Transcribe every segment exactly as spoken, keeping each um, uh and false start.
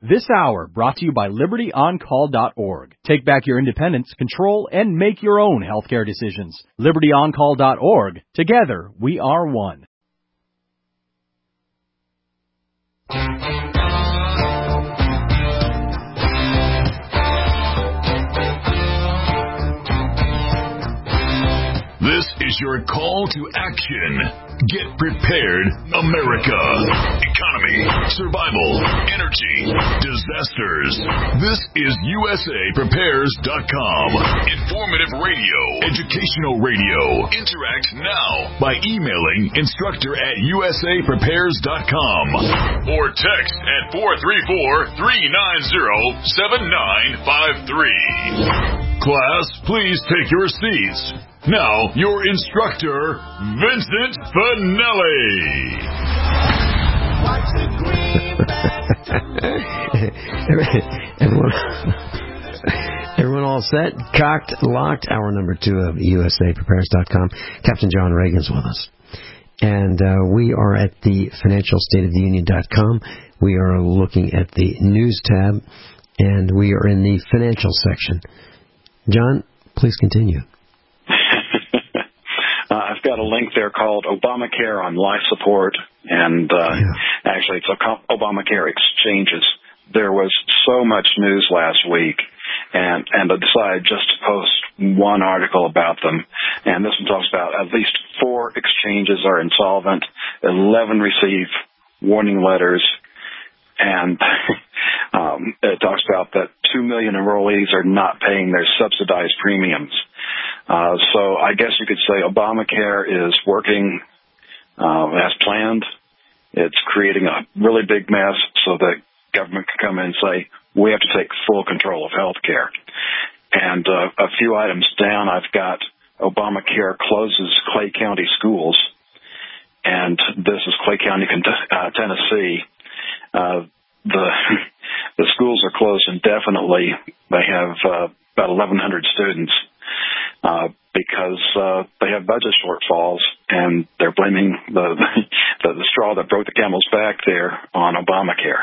This hour brought to you by Liberty On Call dot org. Take back your independence, control, and make your own healthcare decisions. Liberty On Call dot org. Together, we are one. This is your call to action. Get prepared, America. Economy, survival, energy, disasters. This is U S A Prepares dot com. Informative radio, educational radio. Interact now by emailing instructor at U S A Prepares dot com or text at four three four, three nine zero, seven nine five three. Class, please take your seats. Now, your instructor, Vincent Finelli. everyone, everyone all set? Cocked, locked. Hour number two of U S A Prepares dot com. Captain John Reagan's with us. And uh, we are at the financial state of the union dot com. We are looking at the news tab, and we are in the financial section. John, please continue. Uh, I've got a link there called Obamacare on life support, and uh, yeah. actually it's a Obamacare exchanges. There was so much news last week, and, and I decided just to post one article about them. And this one talks about at least four exchanges are insolvent, eleven receive warning letters, and um, it talks about that two million enrollees are not paying their subsidized premiums. Uh, so I guess you could say Obamacare is working uh, as planned. It's creating a really big mess so that government can come in and say, we have to take full control of health care. And uh, a few items down, I've got Obamacare closes Clay County schools. And this is Clay County, uh, Tennessee. Uh, the the schools are closed indefinitely. They have uh, about eleven hundred students. Uh, because uh, they have budget shortfalls, and they're blaming the, the the straw that broke the camel's back there on Obamacare.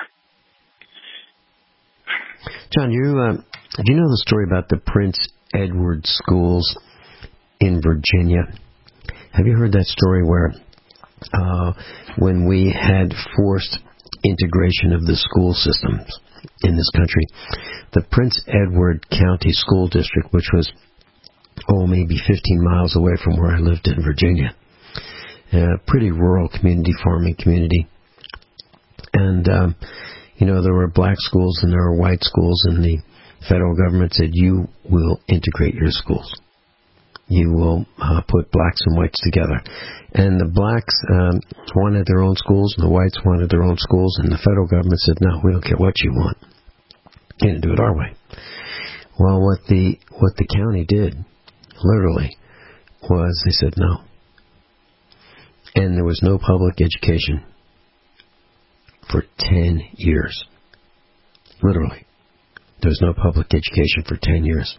John, you uh, do you know the story about the Prince Edward schools in Virginia? Have you heard that story where uh, when we had forced integration of the school systems in this country, the Prince Edward County School District, which was oh, maybe fifteen miles away from where I lived in Virginia. A pretty rural community, farming community. And, um, you know, there were black schools and there were white schools, and the federal government said, you will integrate your schools. You will uh, put blacks and whites together. And the blacks um, wanted their own schools, and the whites wanted their own schools, and the federal government said, no, we don't care what you want. You didn't do it our way. Well, what the what the county did, literally, was they said no. And there was no public education for ten years. Literally. There was no public education for ten years.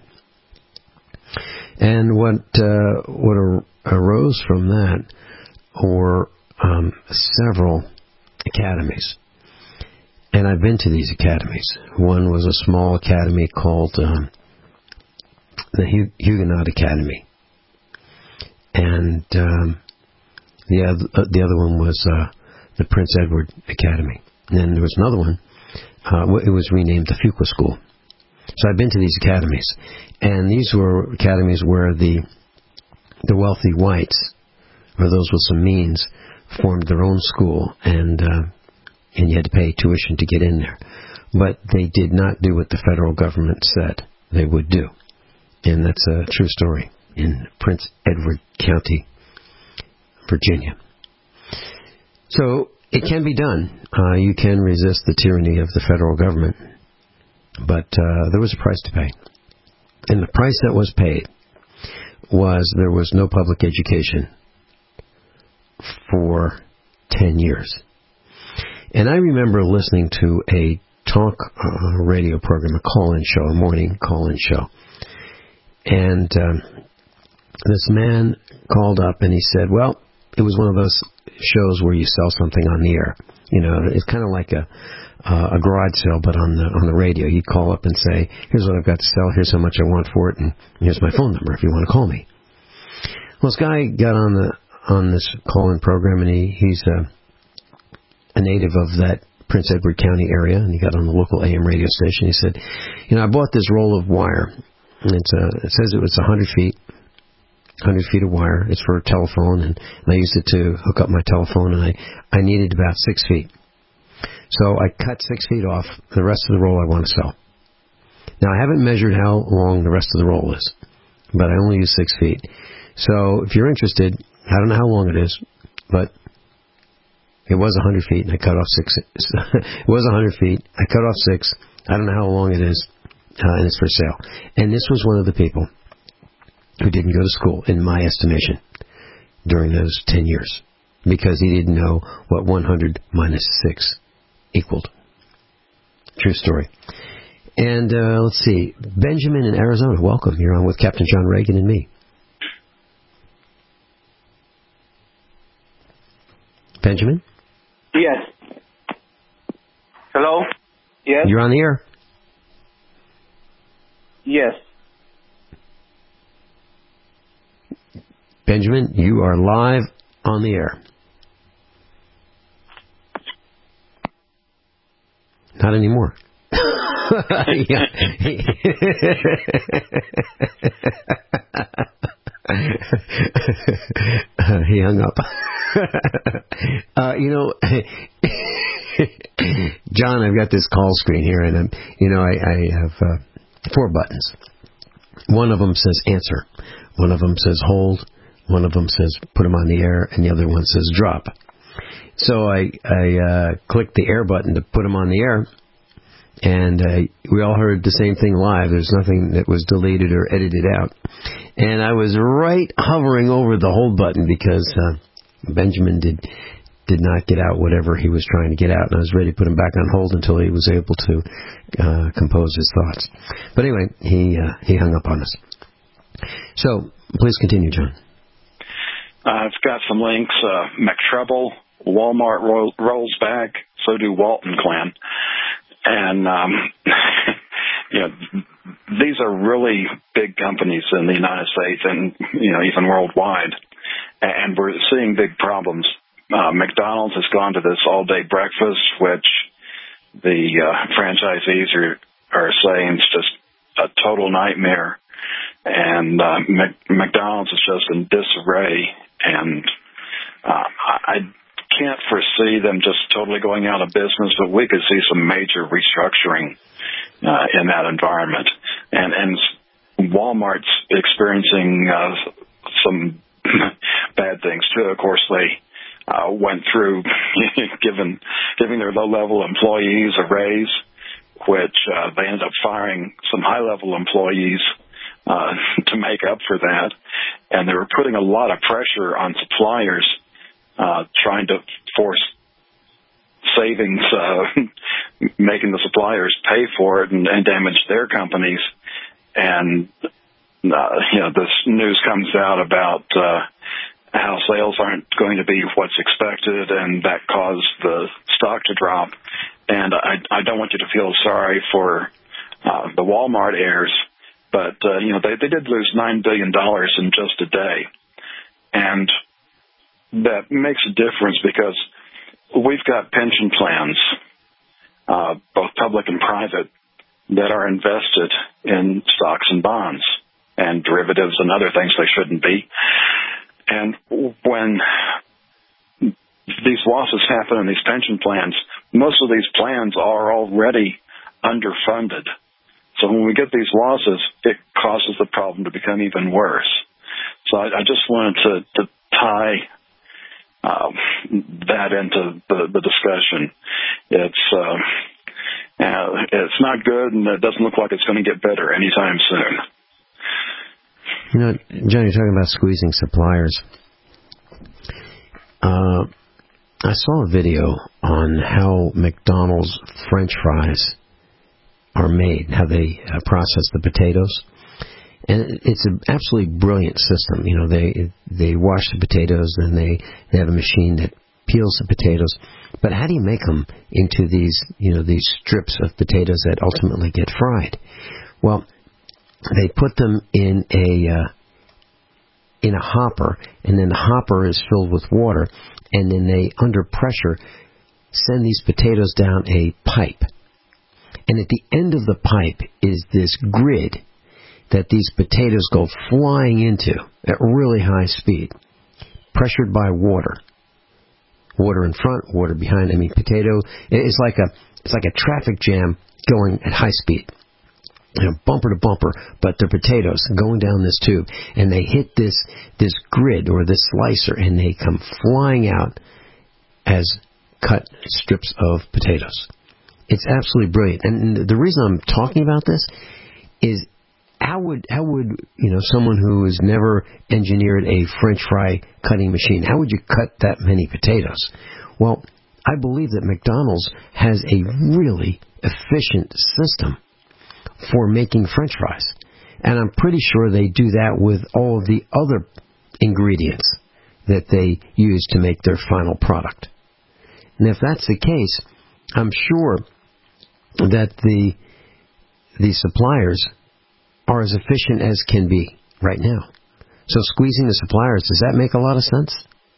And what uh, what ar- arose from that were um, several academies. And I've been to these academies. One was a small academy called um, the Huguenot Academy. And um, the, other, uh, the other one was uh, the Prince Edward Academy. And then there was another one. Uh, it was renamed the Fuqua School. So I've been to these academies. And these were academies where the the wealthy whites, or those with some means, formed their own school, and uh, and you had to pay tuition to get in there. But they did not do what the federal government said they would do. And that's a true story in Prince Edward County, Virginia. So it can be done. Uh, you can resist the tyranny of the federal government. But uh, there was a price to pay. And the price that was paid was there was no public education for ten years. And I remember listening to a talk uh, radio program, a call-in show, a morning call-in show. And um, this man called up and he said, well, it was one of those shows where you sell something on the air. You know, it's kind of like a uh, a garage sale, but on the on the radio. He'd call up and say, here's what I've got to sell, here's how much I want for it, and here's my phone number if you want to call me. Well, this guy got on the on this call-in program, and he, he's a, a native of that Prince Edward County area, and he got on the local A M radio station. He said, you know, I bought this roll of wire, and it's a, it says it was one hundred feet, one hundred feet of wire. It's for a telephone, and, and I used it to hook up my telephone, and I, I needed about six feet. So I cut six feet off. The rest of the roll I want to sell. Now, I haven't measured how long the rest of the roll is, but I only use six feet. So if you're interested, I don't know how long it is, but it was one hundred feet, and I cut off six. It was one hundred feet. I cut off six. I don't know how long it is, uh, and it's for sale. And this was one of the people who didn't go to school, in my estimation, during those ten years, because he didn't know what one hundred minus six equaled. True story. And uh, let's see. Benjamin in Arizona, welcome. You're on with Captain John Reagan and me. Benjamin? Yes. Hello? Yes? You're on the air. Yes. Benjamin, you are live on the air. Not anymore. He hung up. uh, you know, John, I've got this call screen here, and I'm, you know, I, I have uh, four buttons. One of them says answer. One of them says hold. One of them says put them on the air, and the other one says drop. So I, I uh, clicked the air button to put them on the air, and uh, we all heard the same thing live. There's nothing that was deleted or edited out. And I was right hovering over the hold button because uh, Benjamin did did not get out whatever he was trying to get out, and I was ready to put him back on hold until he was able to uh, compose his thoughts. But anyway, he uh, he hung up on us. So please continue, John. Uh, it's got some links. Uh, McTrouble, Walmart ro- rolls back, so do Walton Clan. And, um, you know, these are really big companies in the United States and, you know, even worldwide. And we're seeing big problems. Uh, McDonald's has gone to this all-day breakfast, which the uh, franchisees are, are saying is just a total nightmare. And uh, Mac- McDonald's is just in disarray. And uh, I can't foresee them just totally going out of business, but we could see some major restructuring uh, in that environment. And, and Walmart's experiencing uh, some bad things, too. Of course, they uh, went through giving, giving their low-level employees a raise, which uh, they ended up firing some high-level employees Uh, to make up for that. And they were putting a lot of pressure on suppliers, uh, trying to force savings, uh, making the suppliers pay for it and, and damage their companies. And, uh, you know, this news comes out about uh, how sales aren't going to be what's expected, and that caused the stock to drop. And I, I don't want you to feel sorry for uh, the Walmart heirs, but, uh, you know, they, they did lose nine billion dollars in just a day. And that makes a difference because we've got pension plans, uh, both public and private, that are invested in stocks and bonds and derivatives and other things they shouldn't be. And when these losses happen in these pension plans, most of these plans are already underfunded. So when we get these losses, it causes the problem to become even worse. So I, I just wanted to, to tie uh, that into the, the discussion. It's uh, uh, it's not good, and it doesn't look like it's going to get better anytime soon. You know, John, you're talking about squeezing suppliers. Uh, I saw a video on how McDonald's French fries are made, how they uh, process the potatoes. And it's an absolutely brilliant system. You know, they they wash the potatoes, and they, they have a machine that peels of potatoes. But how do you make them into these, you know, these strips of potatoes that ultimately get fried? Well, they put them in a uh, in a hopper, and then the hopper is filled with water, and then they, under pressure, send these potatoes down a pipe. And at the end of the pipe is this grid that these potatoes go flying into at really high speed, pressured by water. Water in front, water behind. I mean, potato, it's like a it's like a traffic jam going at high speed. You know, bumper to bumper, but they're potatoes going down this tube, and they hit this this grid or this slicer, and they come flying out as cut strips of potatoes. It's absolutely brilliant. And the reason I'm talking about this is how would how would you know someone who has never engineered a French fry cutting machine, how would you cut that many potatoes? Well, I believe that McDonald's has a really efficient system for making French fries. And I'm pretty sure they do that with all of the other ingredients that they use to make their final product. And if that's the case, I'm sure that the the suppliers are as efficient as can be right now. So squeezing the suppliers, does that make a lot of sense?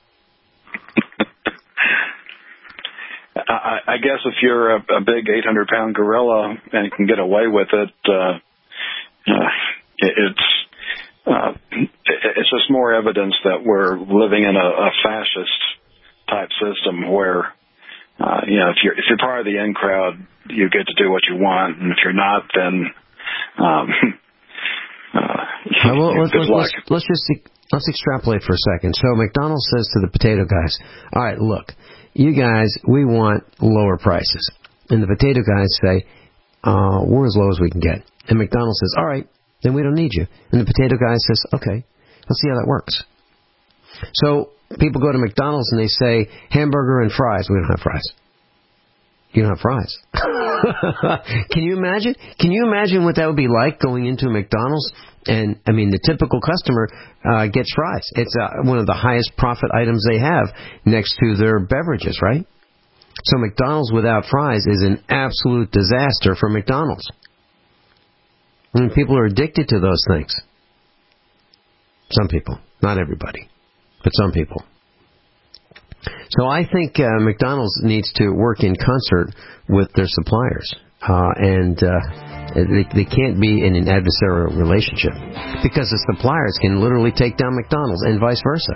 I, I guess if you're a, a big eight hundred pound gorilla and can get away with it, uh, uh, it it's uh, it's just more evidence that we're living in a, a fascist type system where uh, you know if you're if you're part of the in crowd, you get to do what you want, and if you're not, then um, uh, well, let's, good let's, luck. Let's, let's just let's extrapolate for a second. So McDonald's says to the potato guys, "All right, look. You guys, we want lower prices." And the potato guys say, uh, we're as low as we can get. And McDonald's says, all right, then we don't need you. And the potato guy says, okay, let's see how that works. So people go to McDonald's and they say, hamburger and fries. We don't have fries. You don't have fries. Can you imagine? Can you imagine what that would be like going into a McDonald's? And, I mean, the typical customer uh, gets fries. It's uh, one of the highest profit items they have next to their beverages, right? So McDonald's without fries is an absolute disaster for McDonald's. I mean, people are addicted to those things. Some people. Not everybody. But some people. So I think uh, McDonald's needs to work in concert with their suppliers. Uh, and uh, they, they can't be in an adversarial relationship because the suppliers can literally take down McDonald's and vice versa.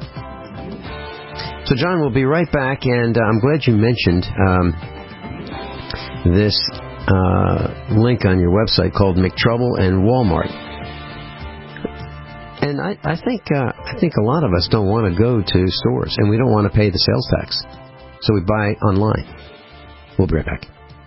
So, John, we'll be right back, and uh, I'm glad you mentioned um, this uh, link on your website called McTrouble and Walmart. And I, I think uh, I think a lot of us don't want to go to stores, and we don't want to pay the sales tax, so we buy online. We'll be right back.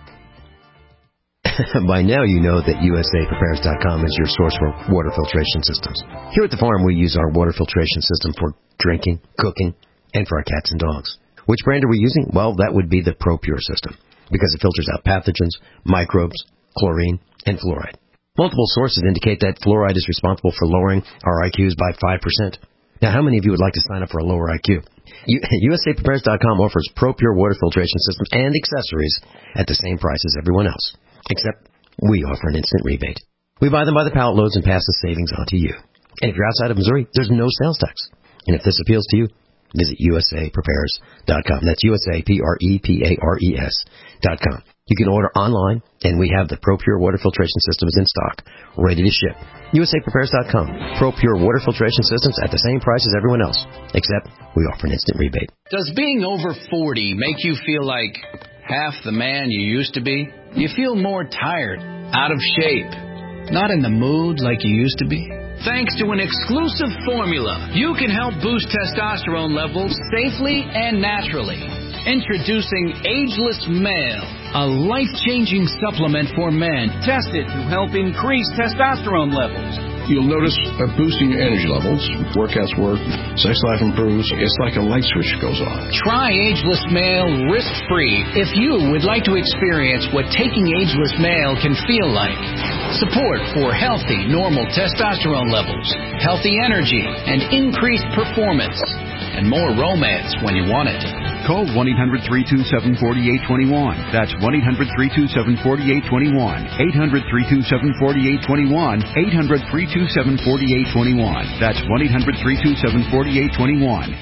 By now you know that U S A Prepares dot com is your source for water filtration systems. Here at the farm we use our water filtration system for drinking, cooking, and for our cats and dogs. Which brand are we using? Well, that would be the ProPure system, because it filters out pathogens, microbes, chlorine, and fluoride. Multiple sources indicate that fluoride is responsible for lowering our I Qs by five percent. Now, how many of you would like to sign up for a lower I Q? U S A Prepares dot com offers ProPure water filtration systems and accessories at the same price as everyone else. Except we offer an instant rebate. We buy them by the pallet loads and pass the savings on to you. And if you're outside of Missouri, there's no sales tax. And if this appeals to you, visit U S A Prepares dot com. That's U S A P R E P A R E S dot com. You can order online, and we have the ProPure water filtration systems in stock, ready to ship. U S A Prepares dot com. ProPure water filtration systems at the same price as everyone else, except we offer an instant rebate. Does being over forty make you feel like half the man you used to be? You feel more tired, out of shape, not in the mood like you used to be? Thanks to an exclusive formula, you can help boost testosterone levels safely and naturally. Introducing Ageless Male, a life-changing supplement for men tested to help increase testosterone levels. You'll notice a boosting your energy levels, workouts work, sex life improves. It's like a light switch goes on. Try Ageless Male risk-free if you would like to experience what taking Ageless Male can feel like. Support for healthy, normal testosterone levels, healthy energy, and increased performance, and more romance when you want it. Call one eight hundred, three two seven, four eight two one. That's one eight hundred, three two seven, four eight two one. eight hundred, three two seven, four eight two one. eight hundred, three two seven, four eight two one. That's one eight hundred, three two seven, four eight two one.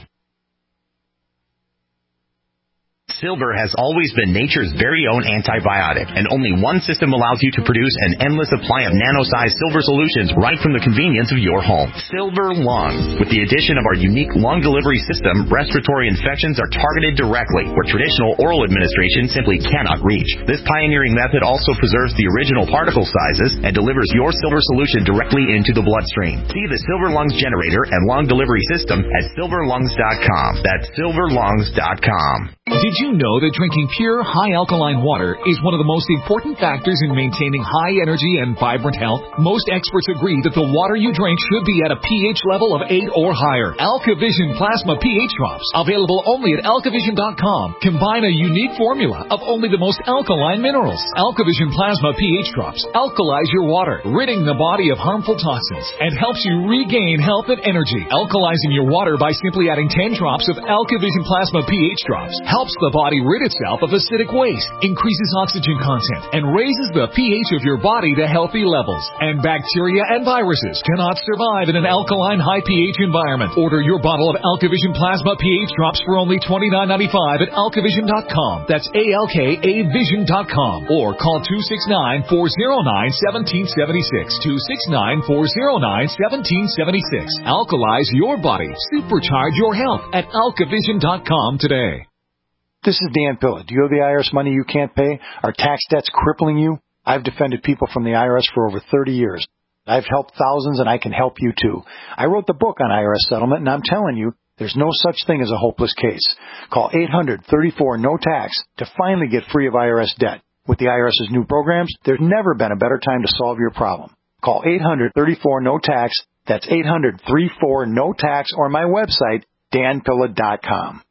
Silver has always been nature's very own antibiotic, and only one system allows you to produce an endless supply of nano-sized silver solutions right from the convenience of your home. Silver Lungs. With the addition of our unique lung delivery system, respiratory infections are targeted directly, where traditional oral administration simply cannot reach. This pioneering method also preserves the original particle sizes and delivers your silver solution directly into the bloodstream. See the Silver Lungs generator and lung delivery system at silver lungs dot com. That's silver lungs dot com. Did you know that drinking pure, high-alkaline water is one of the most important factors in maintaining high energy and vibrant health? Most experts agree that the water you drink should be at a pH level of eight or higher. AlkaVision Plasma pH Drops, available only at alkavision dot com, combine a unique formula of only the most alkaline minerals. AlkaVision Plasma pH Drops alkalize your water, ridding the body of harmful toxins, and helps you regain health and energy. Alkalizing your water by simply adding ten drops of AlkaVision Plasma pH Drops helps the body rid itself of acidic waste, increases oxygen content, and raises the pH of your body to healthy levels. And bacteria and viruses cannot survive in an alkaline high pH environment. Order your bottle of AlkaVision Plasma pH Drops for only twenty-nine ninety-five at alkavision dot com. That's A L K A vision dot com. Or call two six nine, four oh nine, one seven seven six. two six nine, four oh nine, one seven seven six. Alkalize your body. Supercharge your health at alkavision dot com today. This is Dan Pilla. Do you owe the I R S money you can't pay? Are tax debts crippling you? I've defended people from the I R S for over thirty years. I've helped thousands, and I can help you too. I wrote the book on I R S settlement, and I'm telling you, there's no such thing as a hopeless case. Call eight hundred, thirty-four, no tax to finally get free of I R S debt. With the IRS's new programs, there's never been a better time to solve your problem. Call eight hundred, thirty-four, no tax. That's eight hundred, thirty-four, no tax, or my website, dan pilla dot com.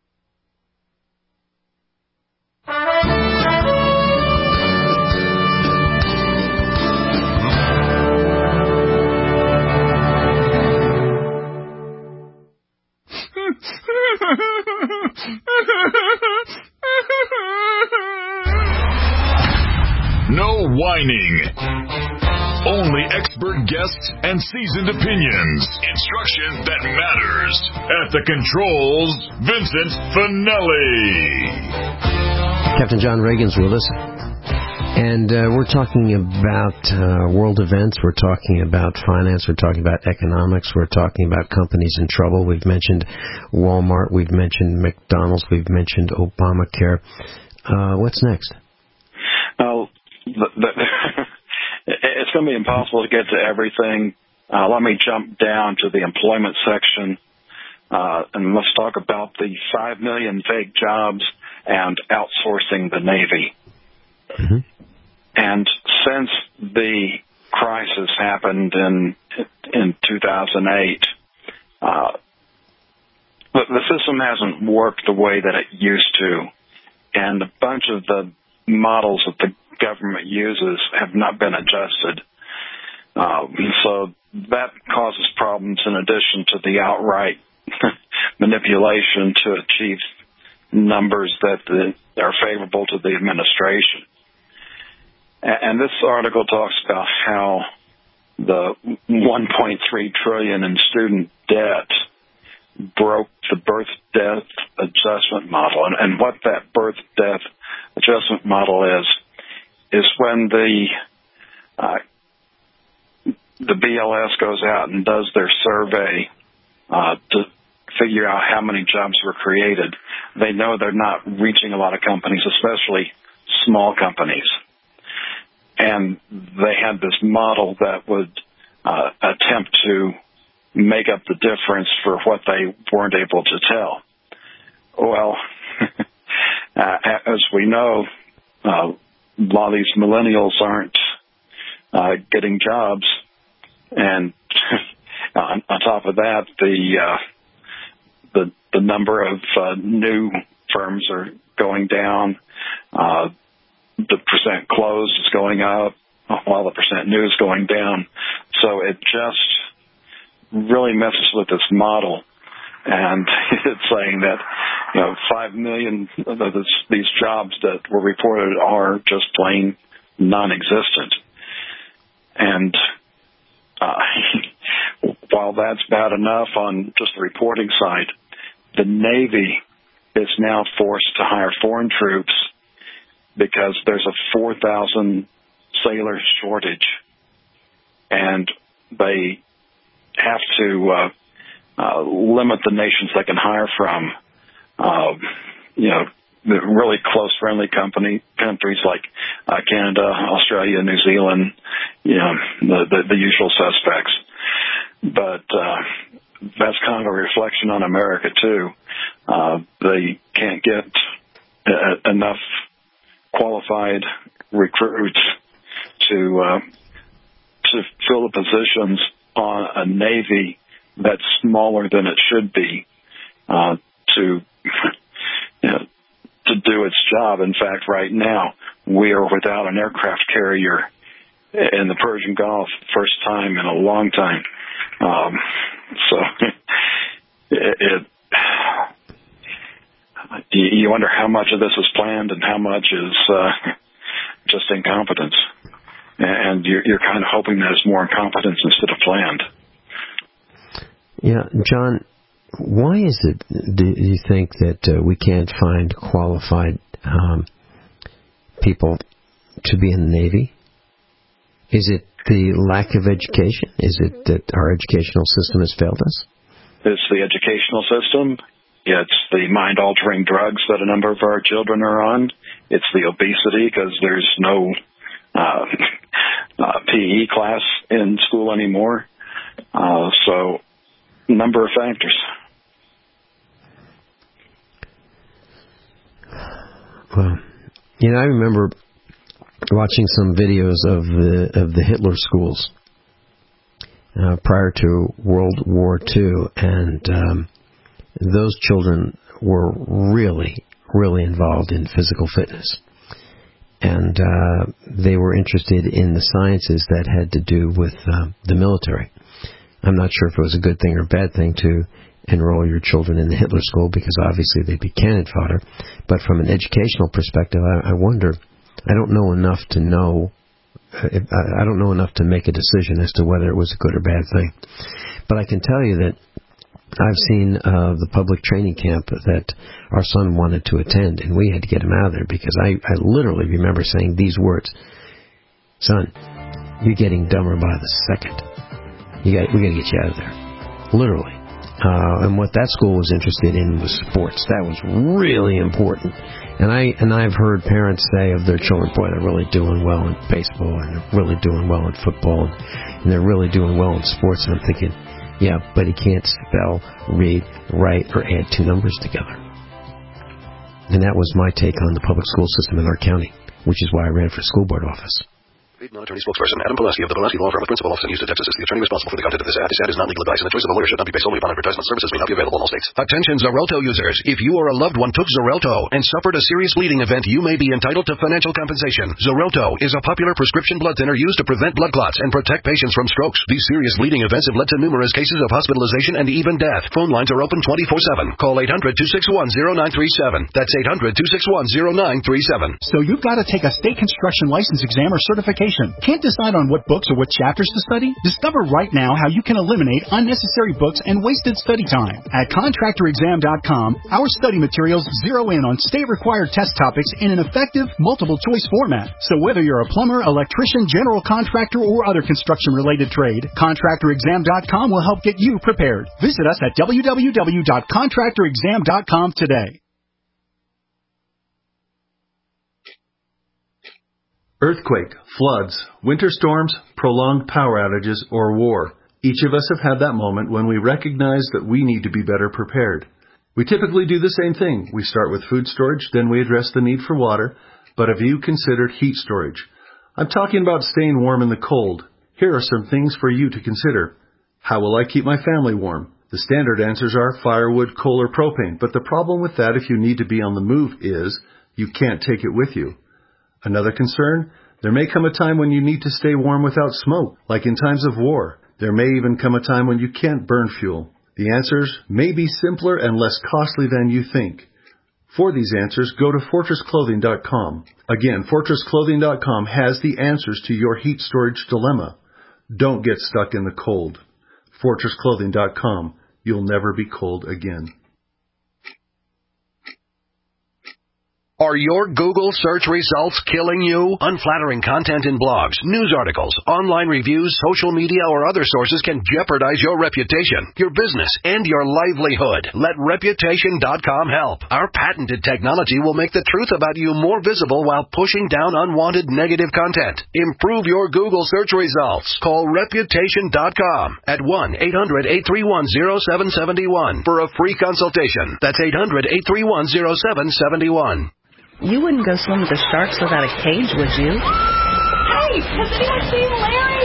No whining. Only expert guests and seasoned opinions. Instruction that matters. At the controls, Vincent Finelli. Captain John Reagan's with us. And uh, we're talking about uh, world events. We're talking about finance. We're talking about economics. We're talking about companies in trouble. We've mentioned Walmart. We've mentioned McDonald's. We've mentioned Obamacare. Uh, what's next? Oh, the, the, it's going to be impossible to get to everything. Uh, let me jump down to the employment section, uh, and let's talk about the five million fake jobs and outsourcing the Navy. Mm-hmm. And since the crisis happened in in two thousand eight, uh, the, the system hasn't worked the way that it used to, and a bunch of the models that the government uses have not been adjusted. Uh, so that causes problems in addition to the outright manipulation to achieve numbers that the, are favorable to the administration. And this article talks about how the one point three trillion dollars in student debt broke the birth-death adjustment model. And, and what that birth-death adjustment model is, is when the uh, the B L S goes out and does their survey uh, to figure out how many jobs were created, they know they're not reaching a lot of companies, especially small companies. And they had this model that would uh, attempt to make up the difference for what they weren't able to tell. Well, uh, as we know, uh, a lot of these millennials aren't uh, getting jobs. And on, on top of that, the uh, the, the number of uh, new firms are going down. Uh, the percent closed is going up while the percent new is going down. So it just really messes with this model. And it's saying that you know, five million of this, these jobs that were reported are just plain non-existent. And uh, while that's bad enough on just the reporting side, the Navy is now forced to hire foreign troops because there's a four thousand sailor shortage, and they have to uh, uh, limit the nations they can hire from. Uh, you know, the really close friendly company countries like uh, Canada, Australia, New Zealand, you know, the, the, the usual suspects. But uh, that's kind of a reflection on America too. Uh, they can't get uh, enough qualified recruits to uh, to fill the positions on a Navy that's smaller than it should be uh, to you know, to do its job. In fact, right now we are without an aircraft carrier in the Persian Gulf, first time in a long time. Um, so it, it you wonder how much of this is planned and how much is uh, just incompetence. And you're, you're kind of hoping that it's more incompetence instead of planned. Yeah, John, why is it, do you think, that uh, we can't find qualified um, people to be in the Navy? Is it the lack of education? Is it that our educational system has failed us? It's the educational system. It's the mind-altering drugs that a number of our children are on. It's the obesity because there's no uh, uh, P E class in school anymore. Uh, so, a number of factors. Well, you know, I remember watching some videos of the of the Hitler schools uh, prior to World War Two, and um, those children were really, really involved in physical fitness. And uh, they were interested in the sciences that had to do with uh, the military. I'm not sure if it was a good thing or a bad thing to enroll your children in the Hitler School, because obviously they'd be cannon fodder. But from an educational perspective, I, I wonder, I don't know enough to know, uh, if, I, I don't know enough to make a decision as to whether it was a good or bad thing. But I can tell you that I've seen uh, the public training camp that our son wanted to attend, and we had to get him out of there because I, I literally remember saying these words: "Son, you're getting dumber by the second. You got, we got to get you out of there." Literally. Uh, and what that school was interested in was sports. That was really important. And I and I've heard parents say of their children, "Boy, they're really doing well in baseball, and they're really doing well in football, and they're really doing well in sports." And I'm thinking, yeah, but he can't spell, read, write, or add two numbers together. And that was my take on the public school system in our county, which is why I ran for school board office. Paid non-attorney spokesperson Adam Pulaski of the Pulaski Law Firm with principal office in Houston, Texas is the attorney responsible for the content of this ad. This ad is not legal advice, and the choice of a lawyer should not be based solely upon advertisement. Services may not be available in all states. Attention Xarelto users. If you or a loved one took Xarelto and suffered a serious bleeding event, you may be entitled to financial compensation. Xarelto is a popular prescription blood thinner used to prevent blood clots and protect patients from strokes. These serious bleeding events have led to numerous cases of hospitalization and even death. Phone lines are open twenty-four seven. Call eight hundred, two six one, zero nine three seven. That's eight hundred, two six one, zero nine three seven. So you've got to take a state construction license exam or certification. Can't decide on what books or what chapters to study? Discover right now how you can eliminate unnecessary books and wasted study time. At contractor exam dot com, our study materials zero in on state-required test topics in an effective, multiple-choice format. So whether you're a plumber, electrician, general contractor, or other construction-related trade, contractor exam dot com will help get you prepared. Visit us at w w w dot contractor exam dot com today. Earthquake, floods, winter storms, prolonged power outages, or war. Each of us have had that moment when we recognize that we need to be better prepared. We typically do the same thing. We start with food storage, then we address the need for water. But have you considered heat storage? I'm talking about staying warm in the cold. Here are some things for you to consider. How will I keep my family warm? The standard answers are firewood, coal, or propane. But the problem with that, if you need to be on the move, is you can't take it with you. Another concern, there may come a time when you need to stay warm without smoke, like in times of war. There may even come a time when you can't burn fuel. The answers may be simpler and less costly than you think. For these answers, go to fortress clothing dot com. Again, fortress clothing dot com has the answers to your heat storage dilemma. Don't get stuck in the cold. fortress clothing dot com. You'll never be cold again. Are your Google search results killing you? Unflattering content in blogs, news articles, online reviews, social media, or other sources can jeopardize your reputation, your business, and your livelihood. Let reputation dot com help. Our patented technology will make the truth about you more visible while pushing down unwanted negative content. Improve your Google search results. Call reputation dot com at one eight hundred eight three one zero seven seven one for a free consultation. That's eight hundred eight three one zero seven seven one. You wouldn't go swim with the sharks without a cage, would you? Hey, has anyone seen Larry?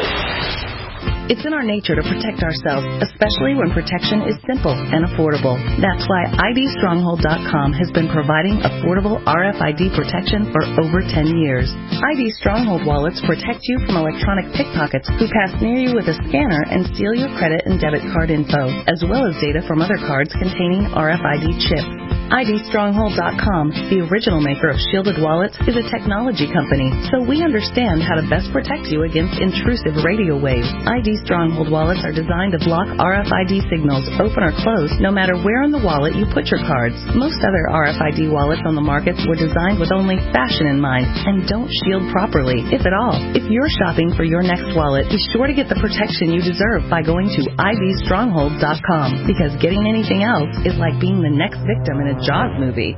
It's in our nature to protect ourselves, especially when protection is simple and affordable. That's why I D stronghold dot com has been providing affordable R F I D protection for over ten years. I D Stronghold wallets protect you from electronic pickpockets who pass near you with a scanner and steal your credit and debit card info, as well as data from other cards containing R F I D chips. I D stronghold dot com, the original maker of shielded wallets, is a technology company, so we understand how to best protect you against intrusive radio waves. I D Stronghold wallets are designed to block R F I D signals, open or close, no matter where in the wallet you put your cards. Most other R F I D wallets on the market were designed with only fashion in mind and don't shield properly, if at all. If you're shopping for your next wallet, be sure to get the protection you deserve by going to I D stronghold dot com, because getting anything else is like being the next victim in a Jaws movie.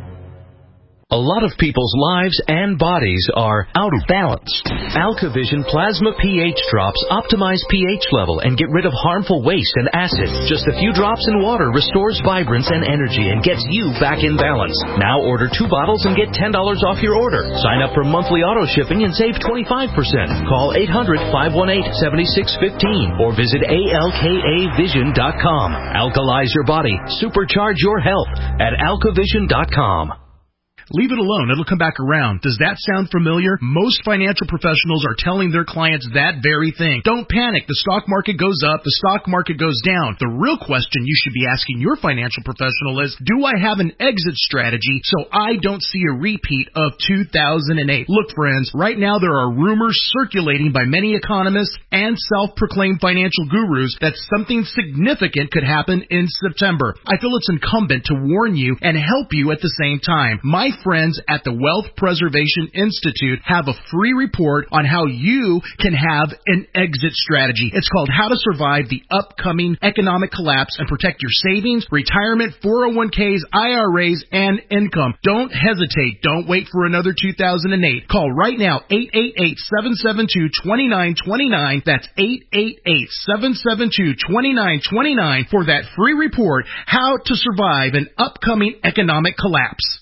A lot of people's lives and bodies are out of balance. AlkaVision Plasma pH drops optimize pH level and get rid of harmful waste and acid. Just a few drops in water restores vibrance and energy and gets you back in balance. Now order two bottles and get ten dollars off your order. Sign up for monthly auto shipping and save twenty-five percent. Call eight hundred, five one eight, seven six one five or visit A L K A vision dot com. Alkalize your body. Supercharge your health at alka vision dot com. Leave it alone. It'll come back around. Does that sound familiar? Most financial professionals are telling their clients that very thing. Don't panic. The stock market goes up. The stock market goes down. The real question you should be asking your financial professional is, do I have an exit strategy so I don't see a repeat of two thousand eight? Look, friends, right now there are rumors circulating by many economists and self-proclaimed financial gurus that something significant could happen in September. I feel it's incumbent to warn you and help you at the same time. My friends at the Wealth Preservation Institute have a free report on how you can have an exit strategy. It's called How to Survive the Upcoming Economic Collapse and Protect Your Savings, Retirement, four oh one k's, I R As, and income. Don't hesitate. Don't wait for another two thousand eight. Call right now, eight eight eight, seven seven two, two nine two nine. That's eight eight eight, seven seven two, two nine two nine for that free report, How to Survive an Upcoming Economic Collapse.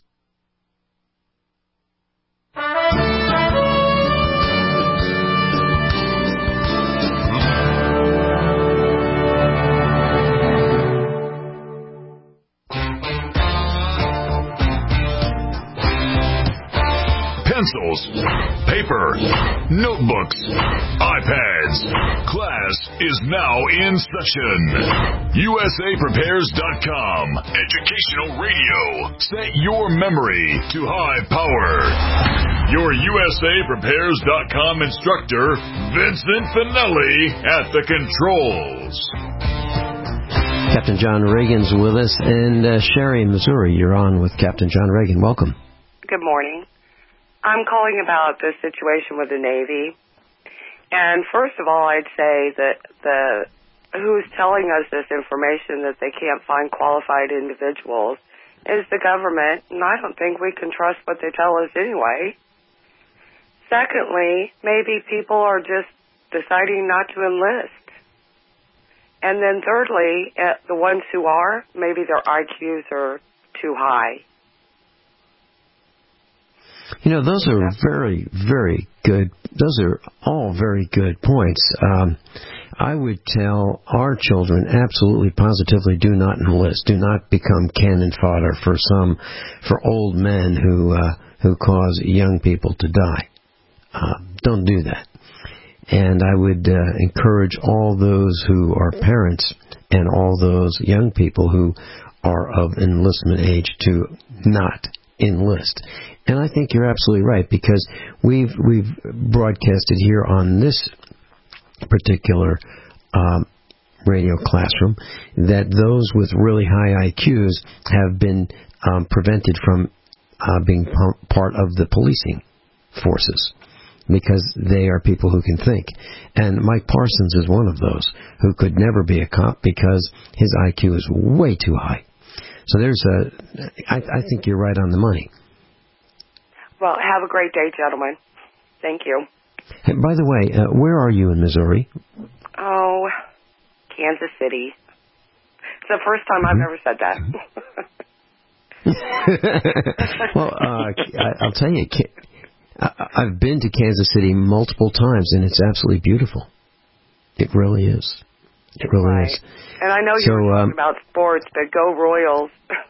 Pencils, paper, notebooks, iPads. Class is now in session. U S A Prepares dot com. Educational radio. Set your memory to high power. Your U S A Prepares dot com instructor, Vincent Finelli, at the controls. Captain John Reagan's with us, and uh, Sherry, Missouri, you're on with Captain John Reagan. Welcome. Good morning. I'm calling about the situation with the Navy. And first of all, I'd say that the who's telling us this information that they can't find qualified individuals is the government, and I don't think we can trust what they tell us anyway. Secondly, maybe people are just deciding not to enlist. And then thirdly, the ones who are, maybe their I Qs are too high. You know, those are very, very good. Those are all very good points. Um, I would tell our children absolutely, positively, do not enlist. Do not become cannon fodder for some, for old men who uh, who cause young people to die. Uh, don't do that. And I would uh, encourage all those who are parents and all those young people who are of enlistment age to not enlist. And I think you're absolutely right, because we've we've broadcasted here on this particular um, radio classroom that those with really high I Qs have been um, prevented from uh, being p- part of the policing forces, because they are people who can think. And Mike Parsons is one of those who could never be a cop because his I Q is way too high. So there's a, I, I think you're right on the money. Well, have a great day, gentlemen. Thank you. Hey, by the way, uh, where are you in Missouri? Oh, Kansas City. It's the first time mm-hmm. I've ever said that. Well, uh, I, I'll tell you, I've been to Kansas City multiple times, and it's absolutely beautiful. It really is. It really right. is. And I know you so, were talking um, about sports, but go Royals.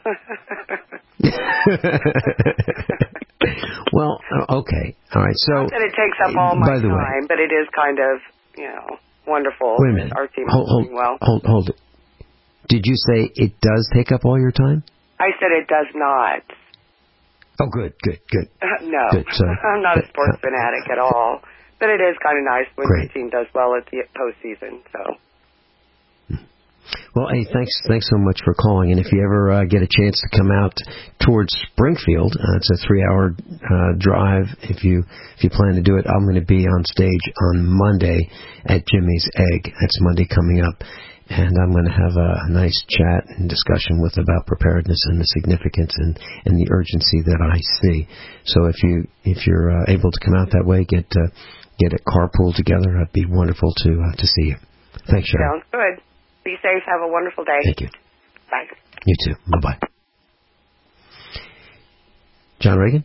Well, okay. All right. So, not that it takes up all my by the time, way, but it is kind of, you know, wonderful. Wait a minute. Our team hold, is hold, doing well. Hold, hold it. Did you say it does take up all your time? I said it does not. Oh, good, good, good. Uh, no, good, so, I'm not a sports uh, fanatic at all. But it is kind of nice when great. the team does well at the postseason. So. Well, hey, thanks, thanks so much for calling. And if you ever uh, get a chance to come out towards Springfield, uh, it's a three-hour uh, drive. If you if you plan to do it, I'm going to be on stage on Monday at Jimmy's Egg. That's Monday coming up, and I'm going to have a nice chat and discussion with about preparedness and the significance and, and the urgency that I see. So if you if you're uh, able to come out that way, get uh, get a carpool together. It'd be wonderful to uh, to see you. Thanks, Sharon. Sounds good. Be safe. Have a wonderful day. Thank you. Bye. You too. Bye-bye. John Reagan?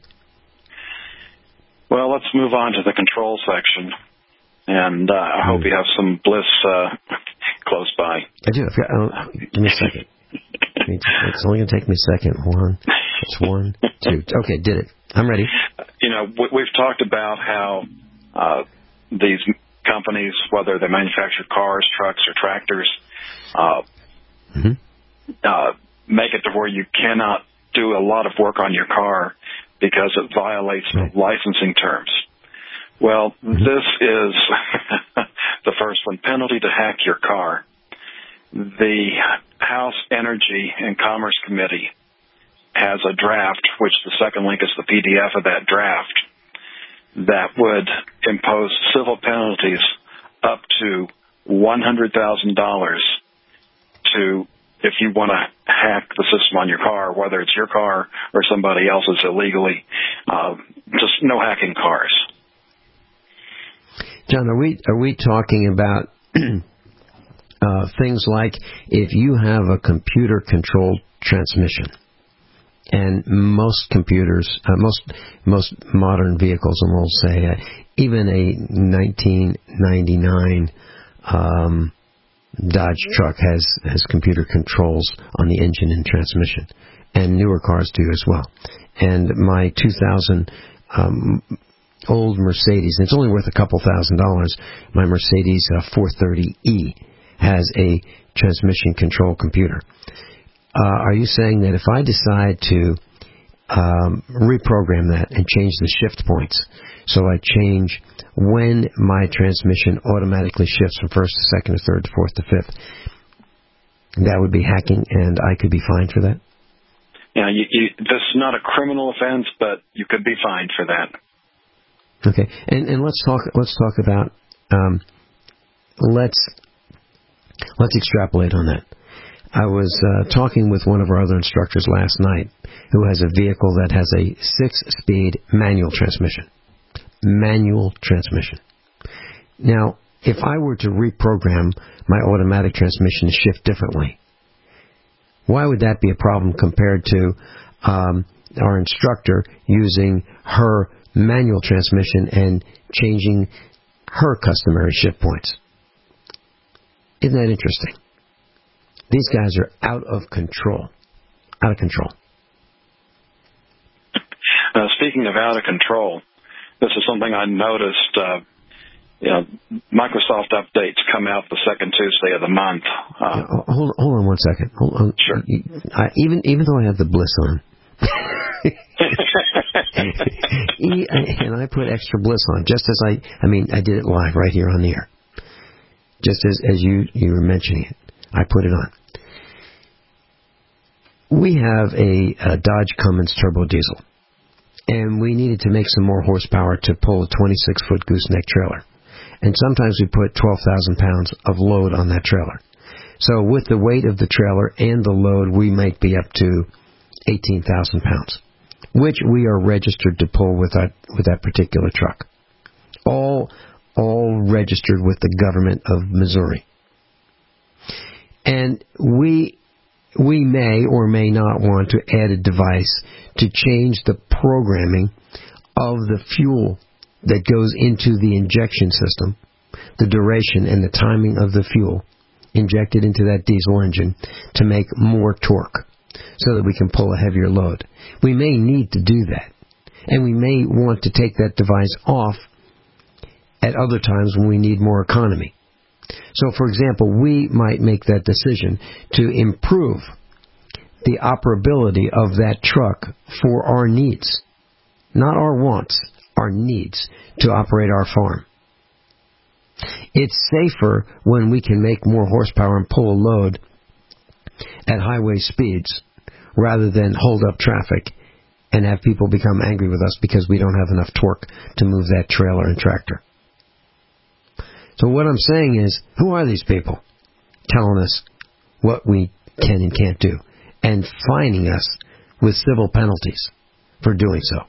Well, let's move on to the control section. And uh, I hope you have some bliss uh, close by. I do. I've got, uh, give me a second. It's only going to take me a second. One. It's one, two. Okay, did it. I'm ready. You know, we've talked about how uh, these companies, whether they manufacture cars, trucks, or tractors, uh, mm-hmm. uh, make it to where you cannot do a lot of work on your car because it violates right. the licensing terms. Well, mm-hmm. this is the first one, penalty to hack your car. The House Energy and Commerce Committee has a draft, which the second link is the P D F of that draft, that would impose civil penalties up to one hundred thousand dollars to if you want to hack the system on your car, whether it's your car or somebody else's illegally. Uh, just no hacking cars. John, are we are we talking about uh, things like if you have a computer-controlled transmission? And most computers, uh, most most modern vehicles, and we'll say uh, even a nineteen ninety-nine um, Dodge truck has, has computer controls on the engine and transmission, and newer cars do as well. And my two thousand um, old Mercedes, and it's only worth a couple thousand dollars, my Mercedes uh, four thirty E has a transmission control computer. Uh, are you saying that if I decide to um, reprogram that and change the shift points, so I change when my transmission automatically shifts from first to second to third to fourth to fifth, that would be hacking, and I could be fined for that? Yeah, you, you, this is not a criminal offense, but you could be fined for that. Okay, and and let's talk. Let's talk about. Um, let's let's extrapolate on that. I was uh, talking with one of our other instructors last night who has a vehicle that has a six-speed manual transmission. Manual transmission. Now, if I were to reprogram my automatic transmission to shift differently, why would that be a problem compared to um, our instructor using her manual transmission and changing her customary shift points? Isn't that interesting? These guys are out of control. Out of control. Uh, speaking of out of control, this is something I noticed. Uh, you know, Microsoft updates come out the second Tuesday of the month. Uh, yeah, hold, hold on one second. Hold on. Sure. I, even even though I have the bliss on, And I put Extra Bliss on, just as I, I mean, I did it live right here on the air. Just as, as you, you were mentioning it. I put it on. We have a, a Dodge Cummins turbo diesel. And we needed to make some more horsepower to pull a twenty-six foot gooseneck trailer. And sometimes we put twelve thousand pounds of load on that trailer. So with the weight of the trailer and the load, we might be up to eighteen thousand pounds, which we are registered to pull with that, with that particular truck. All, all registered with the government of Missouri. And we, we may or may not want to add a device to change the programming of the fuel that goes into the injection system, the duration and the timing of the fuel injected into that diesel engine to make more torque so that we can pull a heavier load. We may need to do that, and we may want to take that device off at other times when we need more economy. So, for example, we might make that decision to improve the operability of that truck for our needs, not our wants, our needs to operate our farm. It's safer when we can make more horsepower and pull a load at highway speeds rather than hold up traffic and have people become angry with us because we don't have enough torque to move that trailer and tractor. So what I'm saying is, who are these people telling us what we can and can't do and fining us with civil penalties for doing so?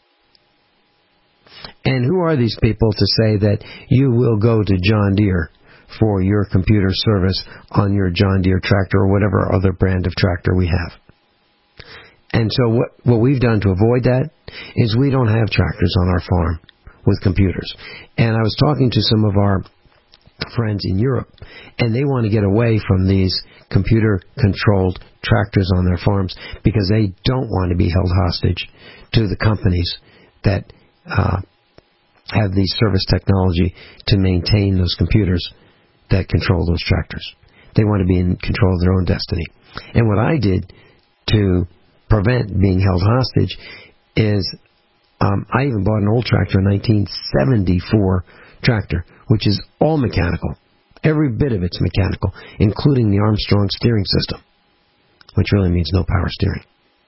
And who are these people to say that you will go to John Deere for your computer service on your John Deere tractor or whatever other brand of tractor we have? And so what, what we've done to avoid that is we don't have tractors on our farm with computers. And I was talking to some of our friends in Europe, and they want to get away from these computer-controlled tractors on their farms because they don't want to be held hostage to the companies that uh, have the service technology to maintain those computers that control those tractors. They want to be in control of their own destiny. And what I did to prevent being held hostage is um, I even bought an old tractor, a nineteen seventy-four tractor, which is all mechanical. Every bit of it's mechanical, including the Armstrong steering system, which really means no power steering.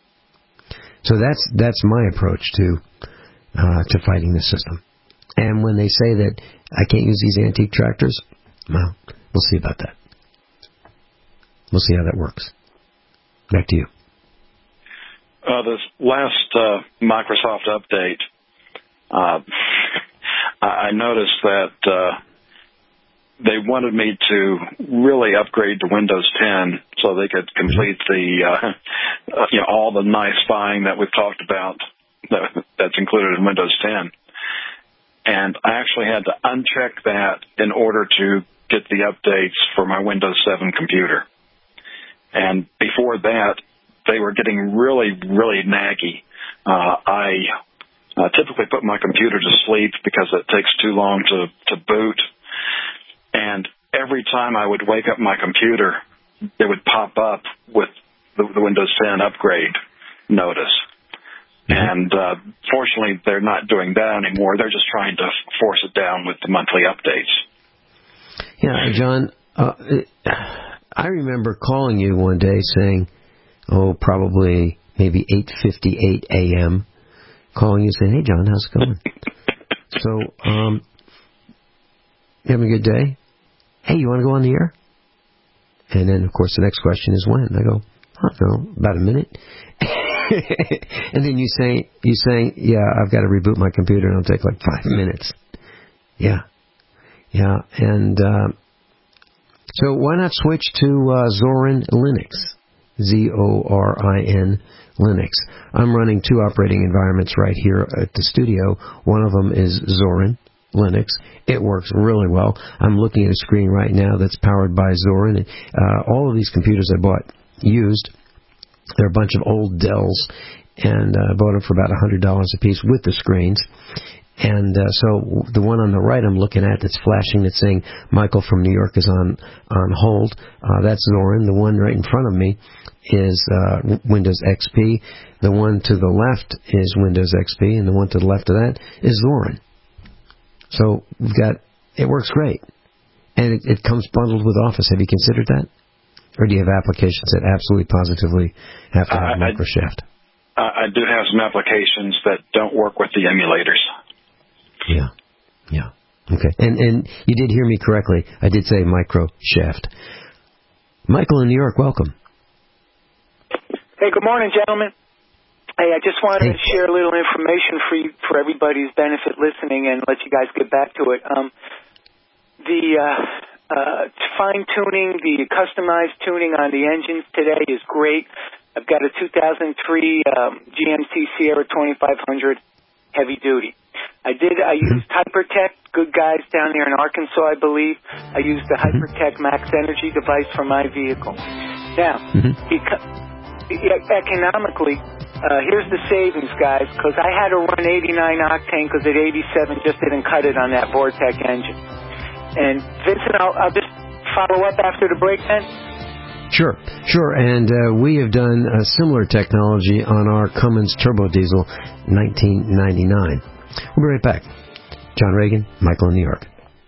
So that's that's my approach to uh, to fighting this system. And when they say that I can't use these antique tractors, well, we'll see about that. We'll see how that works. Back to you. Uh, this last uh, Microsoft update, uh, I noticed that uh, they wanted me to really upgrade to Windows ten so they could complete the, uh, uh, you know, all the nice buying that we've talked about that, that's included in Windows ten. And I actually had to uncheck that in order to get the updates for my Windows seven computer. And before that, they were getting really, really naggy. Uh, I uh, typically put my computer to sleep because it takes too long to, to boot. And every time I would wake up my computer, it would pop up with the, the Windows ten upgrade notice. And uh, fortunately, they're not doing that anymore. They're just trying to force it down with the monthly updates. Yeah, John, uh, I remember calling you one day saying, oh, probably maybe eight fifty-eight a.m., calling you saying, hey, John, how's it going? So, um, you having a good day? Hey, you want to go on the air? And then, of course, the next question is when? And I go, I don't know, about a minute. And then you say, you saying, yeah, I've got to reboot my computer and it'll take like five minutes. Yeah. Yeah. And uh, so why not switch to uh, Zorin Linux? Z O R I N Linux. I'm running two operating environments right here at the studio. One of them is Zorin Linux. It works really well. I'm looking at a screen right now that's powered by Zorin. Uh, all of these computers I bought used. They're a bunch of old Dells, and I uh, bought them for about one hundred dollars a piece with the screens. And uh, so the one on the right I'm looking at that's flashing, that's saying Michael from New York is on, on hold. Uh, that's Zorin. The one right in front of me is uh, Windows X P. The one to the left is Windows X P, and the one to the left of that is Zorin. So we've got, it works great. And it, it comes bundled with Office. Have you considered that? Or do you have applications that absolutely positively have to have uh, Microshaft? I, I do have some applications that don't work with the emulators. Yeah, yeah. Okay. And and you did hear me correctly. I did say Microshaft. Michael in New York, welcome. Hey, good morning, gentlemen. Hey, I just wanted hey. to share a little information for you, for everybody's benefit listening, and let you guys get back to it. Um, the uh, uh, fine-tuning, the customized tuning on the engines today is great. I've got a two thousand three um, G M C Sierra twenty-five hundred heavy duty. I did. I used Hypertech, good guys down there in Arkansas, I believe. I used the Hypertech Max Energy device for my vehicle. Now, mm-hmm. eco- economically, uh, here's the savings, guys, because I had to run eighty-nine octane because at eighty-seven just didn't cut it on that Vortec engine. And Vincent, I'll, I'll just follow up after the break then. Sure, sure, and uh, we have done a similar technology on our Cummins Turbo Diesel nineteen ninety-nine. We'll be right back. John Reagan, Michael in New York.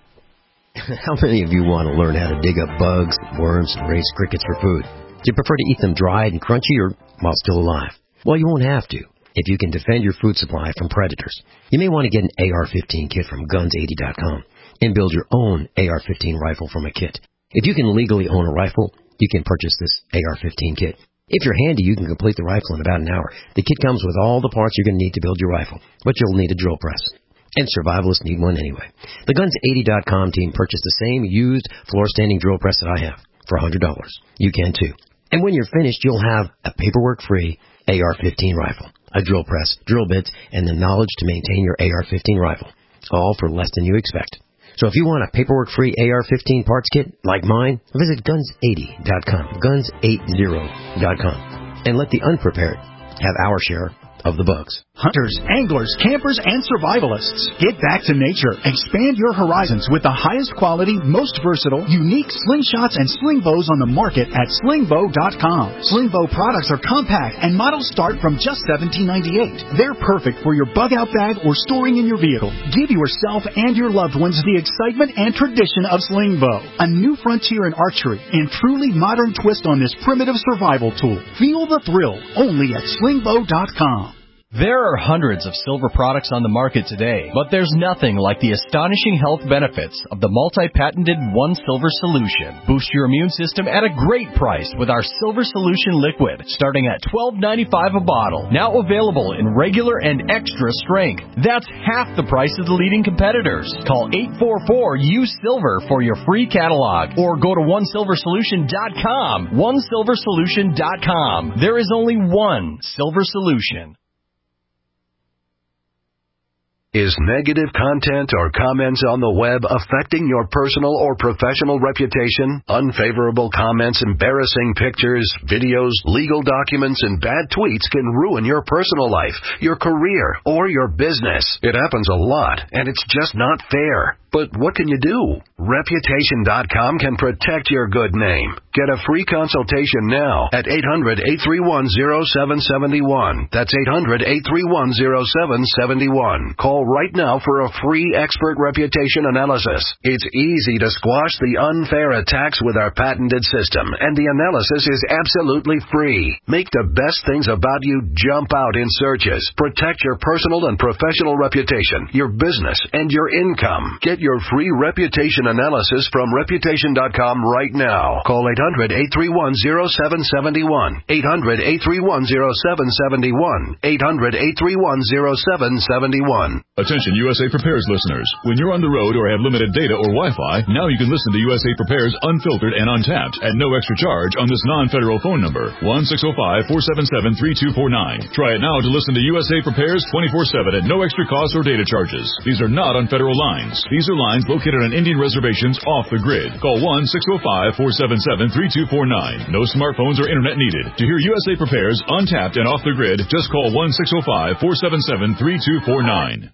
How many of you want to learn how to dig up bugs, worms, and raise crickets for food? Do you prefer to eat them dried and crunchy or while still alive? Well, you won't have to if you can defend your food supply from predators. You may want to get an A R fifteen kit from guns eighty dot com and build your own A R fifteen rifle from a kit. If you can legally own a rifle, you can purchase this A R fifteen kit. If you're handy, you can complete the rifle in about an hour. The kit comes with all the parts you're going to need to build your rifle, but you'll need a drill press. And survivalists need one anyway. The guns eighty dot com team purchased the same used floor-standing drill press that I have for one hundred dollars. You can too. And when you're finished, you'll have a paperwork-free A R fifteen rifle, a drill press, drill bits, and the knowledge to maintain your A R fifteen rifle, all for less than you expect. So if you want a paperwork-free A R fifteen parts kit like mine, visit guns eighty dot com, guns eighty dot com, and let the unprepared have our share of the bugs. Hunters, anglers, campers, and survivalists. Get back to nature. Expand your horizons with the highest quality, most versatile, unique slingshots and sling bows on the market at sling bow dot com. Sling bow products are compact and models start from just seventeen ninety-eight. They're perfect for your bug out bag or storing in your vehicle. Give yourself and your loved ones the excitement and tradition of sling bow. A new frontier in archery and truly modern twist on this primitive survival tool. Feel the thrill only at sling bow dot com. There are hundreds of silver products on the market today, but there's nothing like the astonishing health benefits of the multi-patented One Silver Solution. Boost your immune system at a great price with our Silver Solution Liquid, starting at twelve ninety-five a bottle. Now available in regular and extra strength. That's half the price of the leading competitors. Call eight four four U SILVER for your free catalog, or go to one silver solution dot com. one silver solution dot com. There is only one Silver Solution. Is negative content or comments on the web affecting your personal or professional reputation? Unfavorable comments, embarrassing pictures, videos, legal documents, and bad tweets can ruin your personal life, your career, or your business. It happens a lot, and it's just not fair. But what can you do? Reputation dot com can protect your good name. Get a free consultation now at eight hundred, eight three one, zero seven seven one. That's eight hundred, eight three one, zero seven seven one. Call right now for a free expert reputation analysis. It's easy to squash the unfair attacks with our patented system, and the analysis is absolutely free. Make the best things about you jump out in searches. Protect your personal and professional reputation, your business, and your income. Get your free reputation analysis from reputation dot com right now. Call eight hundred, eight three one, zero seven seven one. eight hundred, eight three one, zero seven seven one. eight hundred, eight three one, zero seven seven one. Attention U S A Prepares listeners. When you're on the road or have limited data or Wi-Fi, now you can listen to U S A Prepares unfiltered and untapped at no extra charge on this non-federal phone number, one six zero five, four seven seven, three two four nine. Try it now to listen to U S A Prepares twenty-four seven at no extra cost or data charges. These are not on federal lines. These are lines located on Indian reservations off the grid. Call one six zero five, four seven seven, three two four nine. No smartphones or internet needed. To hear U S A Prepares untapped and off the grid, just call one six zero five, four seven seven, three two four nine.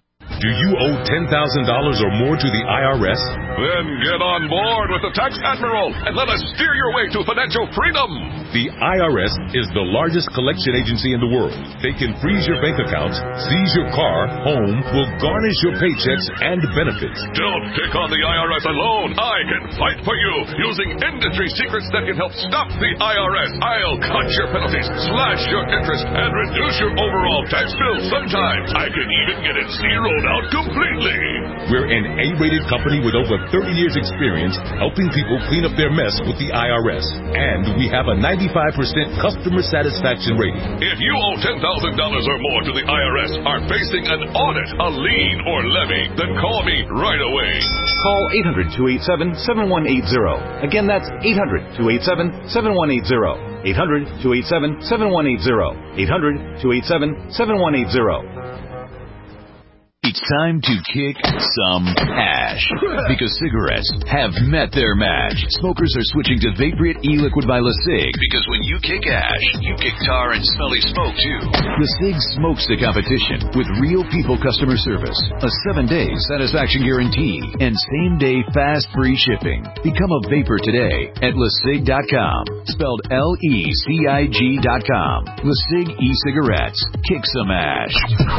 Do you owe ten thousand dollars or more to the I R S? Then get on board with the Tax Admiral and let us steer your way to financial freedom. The I R S is the largest collection agency in the world. They can freeze your bank accounts, seize your car, home, will garnish your paychecks and benefits. Don't take on the I R S alone. I can fight for you using industry secrets that can help stop the I R S. I'll cut your penalties, slash your interest, and reduce your overall tax bill. Sometimes I can even get it zeroed out completely. We're an A-rated company with over thirty years experience helping people clean up their mess with the I R S. And we have a ninety-five percent customer satisfaction rating. If you owe ten thousand dollars or more to the I R S, are facing an audit, a lien, or levy, then call me right away. Call eight hundred, two eight seven, seven one eight zero. Again, that's eight hundred, two eight seven, seven one eight zero. eight hundred, two eight seven, seven one eight zero. eight hundred, two eight seven, seven one eight zero. It's time to kick some ash because cigarettes have met their match. Smokers are switching to Vaporite e-liquid by LeSig because when you kick ash, you kick tar and smelly smoke too. LeSig smokes the competition with real people customer service, a seven-day satisfaction guarantee, and same-day fast free shipping. Become a vapor today at lesig dot com, spelled L E C I G dot com. LeSig e-cigarettes. Kick some ash.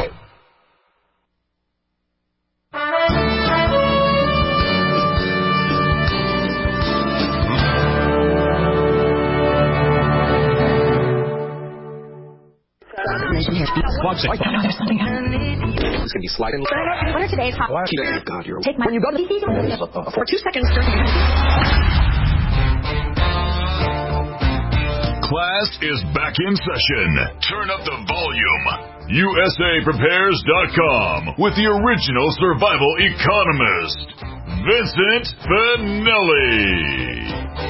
One second. There's something happening. This can be sliding. What are today's hot? Oh, God, you're... Take my... When you go to the... For two seconds... Class is back in session. Turn up the volume. U S A Prepares dot com with the original survival economist, Vincent Finelli.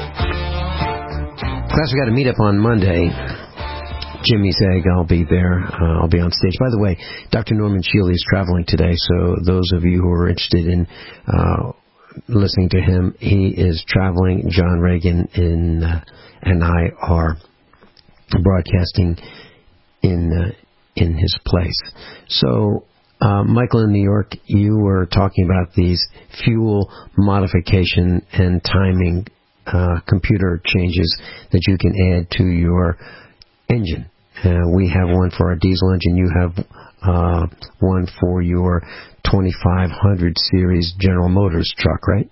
Class, we got to meet up on Monday. Jimmy's Egg, I'll be there. Uh, I'll be on stage. By the way, Doctor Norman Shealy is traveling today, so those of you who are interested in uh, listening to him, he is traveling. John Reagan in, uh, and I are broadcasting in uh, in his place. So, uh, Michael in New York, you were talking about these fuel modification and timing uh, computer changes that you can add to your engine. Uh, we have one for our diesel engine. You have uh, one for your twenty-five hundred series General Motors truck, right?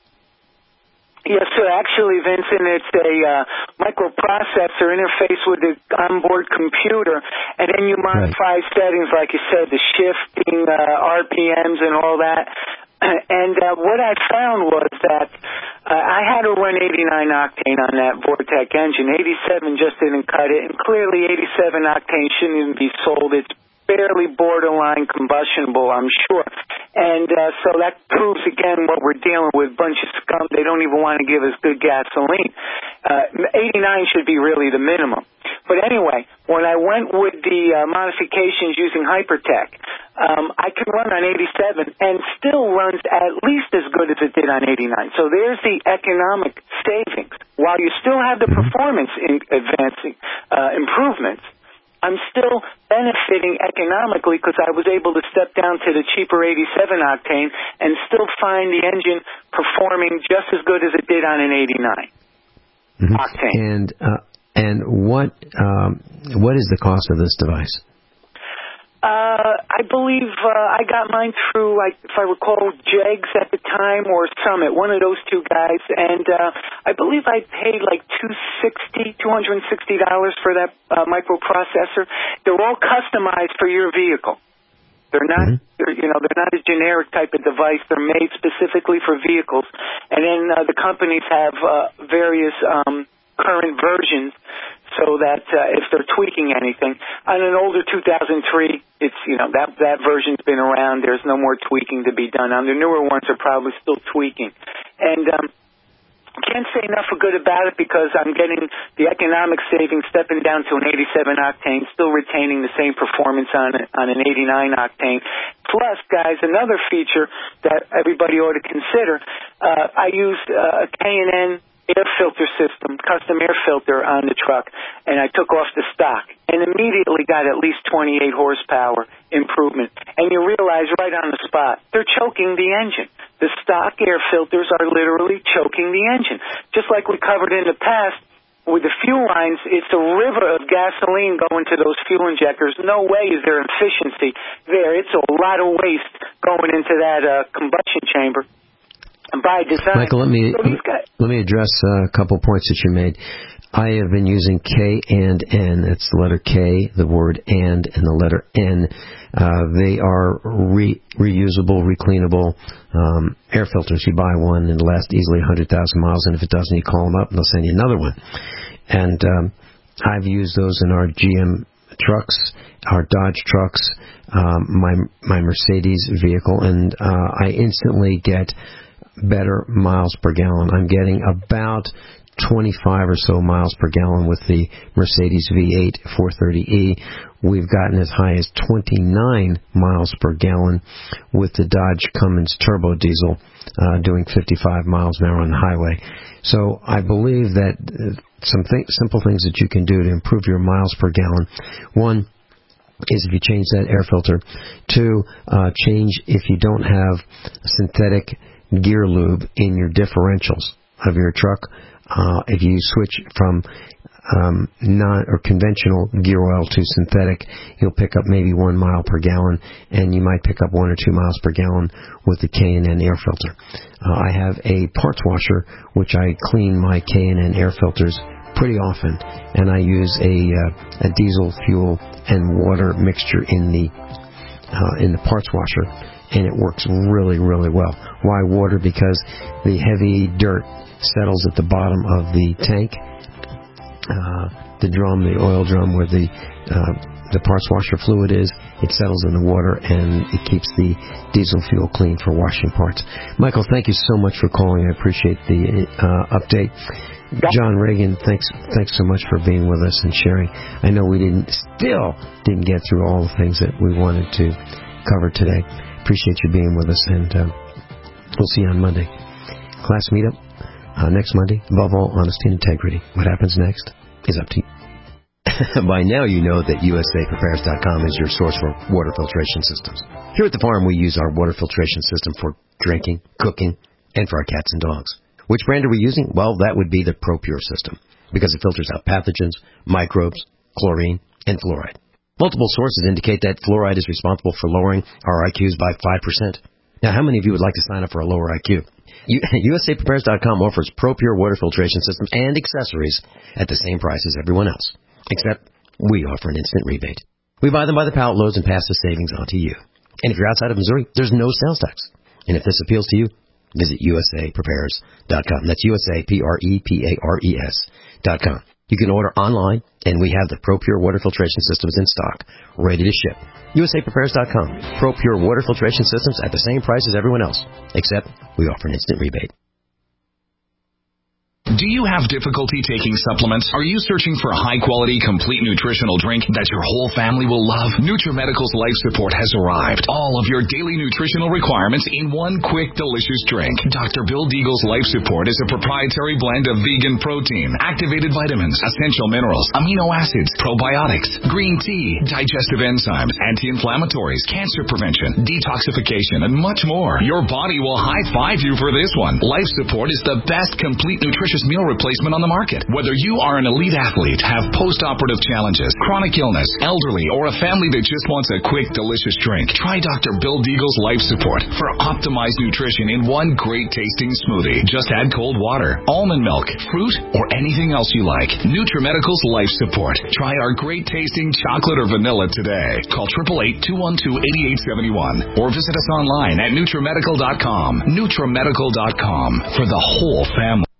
Yes, sir. Actually, Vincent, it's a uh, microprocessor interface with the onboard computer, and then you modify right. settings, like you said, the shifting, uh, R P Ms, and all that. And uh, what I found was that uh, I had to run eighty-nine octane on that Vortec engine. eighty-seven just didn't cut it, and clearly eighty-seven octane shouldn't even be sold. It's barely borderline combustionable, I'm sure. And uh, so that proves, again, what we're dealing with, bunch of scum. They don't even want to give us good gasoline. Uh, eighty-nine should be really the minimum. But anyway, when I went with the uh, modifications using Hypertech, um, I could run on eighty-seven and still runs at least as good as it did on eighty-nine. So there's the economic savings. While you still have the performance in advancing uh, improvements, I'm still benefiting economically because I was able to step down to the cheaper eighty-seven octane and still find the engine performing just as good as it did on an eighty-nine mm-hmm. octane. And uh, and what um, what is the cost of this device? Uh, I believe uh, I got mine through, like, if I recall, Jegs at the time or Summit, one of those two guys, and uh, I believe I paid like two hundred sixty dollars for that uh, microprocessor. They're all customized for your vehicle. They're not, mm-hmm. they're, you know, they're not a generic type of device. They're made specifically for vehicles, and then uh, the companies have uh, various um, current versions. So that uh, if they're tweaking anything, on an older two thousand three, it's, you know, that that version's been around. There's no more tweaking to be done. On the newer ones are probably still tweaking. And um, can't say enough for good about it because I'm getting the economic savings stepping down to an eighty-seven octane, still retaining the same performance on on an eighty-nine octane. Plus, guys, another feature that everybody ought to consider, uh, I used uh, a K and N air filter system, custom air filter on the truck, and I took off the stock and immediately got at least twenty-eight horsepower improvement. And you realize right on the spot, they're choking the engine. The stock air filters are literally choking the engine. Just like we covered in the past, with the fuel lines, it's a river of gasoline going to those fuel injectors. No way is there efficiency there. It's a lot of waste going into that uh, combustion chamber. And by design, Michael, let me so guys, let me address uh, a couple points that you made. I have been using K and N. That's the letter K, the word and, and the letter N. Uh, they are re- reusable, recleanable um, air filters. You buy one and it lasts easily one hundred thousand miles, and if it doesn't, you call them up and they'll send you another one. And um, I've used those in our G M trucks, our Dodge trucks, um, my my Mercedes vehicle, and uh, I instantly get better miles per gallon. I'm getting about twenty-five or so miles per gallon with the Mercedes V eight four thirty E. We've gotten as high as twenty-nine miles per gallon with the Dodge Cummins turbo diesel, uh, doing fifty-five miles an hour on the highway. So I believe that uh, some th- simple things that you can do to improve your miles per gallon. One is if you change that air filter. Two, uh, change if you don't have synthetic gear lube in your differentials of your truck. Uh, if you switch from um, non or conventional gear oil to synthetic, you'll pick up maybe one mile per gallon, and you might pick up one or two miles per gallon with the K and N air filter. Uh, I have a parts washer which I clean my K and N air filters pretty often, and I use a uh, a diesel fuel and water mixture in the uh, in the parts washer, and it works really really well. Why water? Because the heavy dirt settles at the bottom of the tank, uh, the drum, the oil drum where the uh, the parts washer fluid is. It settles in the water and it keeps the diesel fuel clean for washing parts. Michael, thank you so much for calling. I appreciate the uh, update. John Reagan, thanks thanks so much for being with us and sharing. I know we didn't still didn't get through all the things that we wanted to cover today. Appreciate you being with us, and uh, we'll see you on Monday. Class meetup. Uh, next Monday, above all, honesty and integrity. What happens next is up to you. By now you know that U S A Prepares dot com is your source for water filtration systems. Here at the farm, we use our water filtration system for drinking, cooking, and for our cats and dogs. Which brand are we using? Well, that would be the ProPure system, because it filters out pathogens, microbes, chlorine, and fluoride. Multiple sources indicate that fluoride is responsible for lowering our I Qs by five percent. Now, how many of you would like to sign up for a lower I Q? U S A Prepares dot com offers ProPure water filtration systems and accessories at the same price as everyone else, except we offer an instant rebate. We buy them by the pallet loads and pass the savings on to you. And if you're outside of Missouri, there's no sales tax. And if this appeals to you, visit U S A Prepares dot com. That's U S A P R E P A R E S dot com. You can order online, and we have the ProPure water filtration systems in stock, ready to ship. U S A Prepares dot com. ProPure water filtration systems at the same price as everyone else, except we offer an instant rebate. Do you have difficulty taking supplements? Are you searching for a high-quality, complete nutritional drink that your whole family will love? NutriMedical's Life Support has arrived. All of your daily nutritional requirements in one quick, delicious drink. Doctor Bill Deagle's Life Support is a proprietary blend of vegan protein, activated vitamins, essential minerals, amino acids, probiotics, green tea, digestive enzymes, anti-inflammatories, cancer prevention, detoxification, and much more. Your body will high-five you for this one. Life Support is the best complete nutrition meal replacement on the market. Whether you are an elite athlete, have post-operative challenges, chronic illness, elderly, or a family that just wants a quick, delicious drink, try Doctor Bill Deagle's Life Support for optimized nutrition in one great-tasting smoothie. Just add cold water, almond milk, fruit, or anything else you like. NutriMedical's Life Support. Try our great-tasting chocolate or vanilla today. Call eight eight eight, two one two, eight eight seven one or visit us online at NutriMedical dot com. NutriMedical dot com for the whole family.